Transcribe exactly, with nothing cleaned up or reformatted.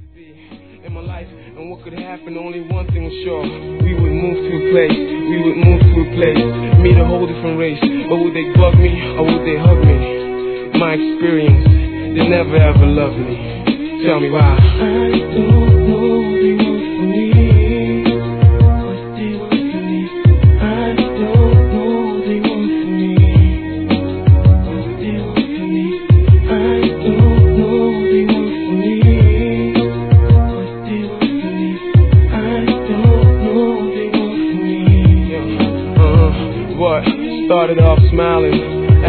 be in my life and what could happen. Only one thing was sure: we would move to a place, we would move to a place, meet a whole different race. But would they bug me or would they hug me? My experience, they never ever loved me. Tell me why. I don't know the